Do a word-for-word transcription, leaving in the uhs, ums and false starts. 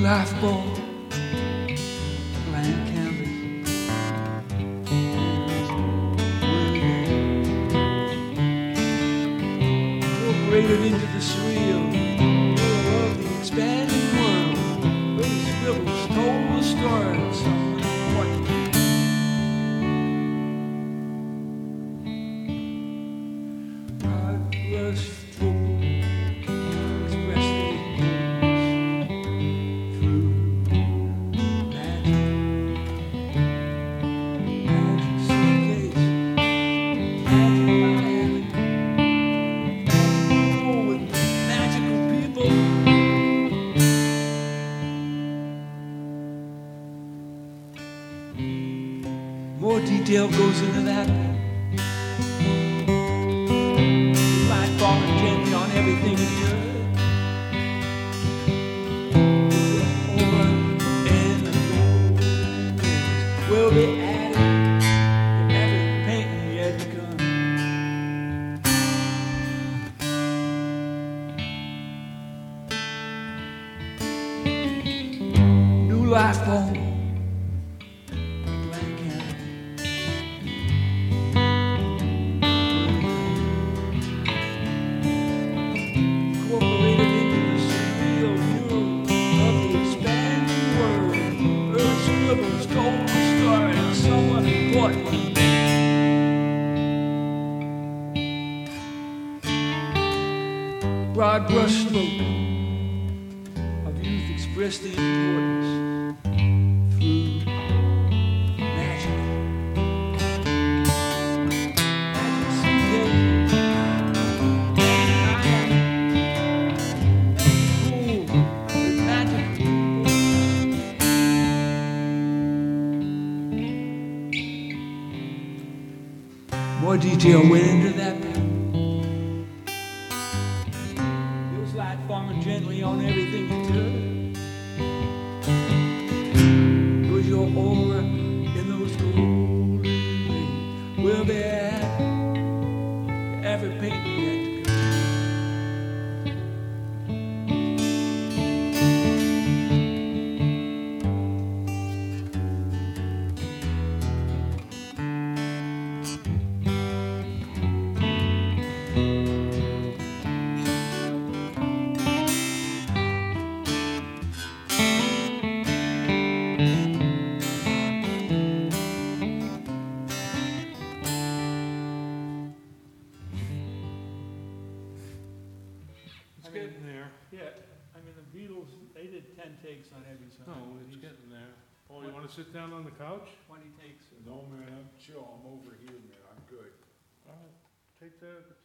life born, blank canvas. Incorporated into the surreal of the expanding world, where the scribbles told the story of someone important. Hard rushed through, expressed their emotions through magic, magic suitcase, magic Miami. With magical people. More detail goes into that. Light falling gently on everything in the earth. Over and the golden days will be added to every painting yet to come. Life form, blank canvas. Incorporated into the surreal view of the expanding world, Earth scribbles told the story of someone important. Broad brush stroke of youth expressed the importance. More detail went into that pen. Feels like falling gently on everything you touch. Was your aura in those golden days? Will be at every painting yet to come. It's getting there. Yeah, I mean the Beatles, they did ten takes on every song. No, it's getting there. Paul, you want to sit down on the couch? Twenty takes. No, man, I'm chill. I'm over here, man. I'm good. All right, take the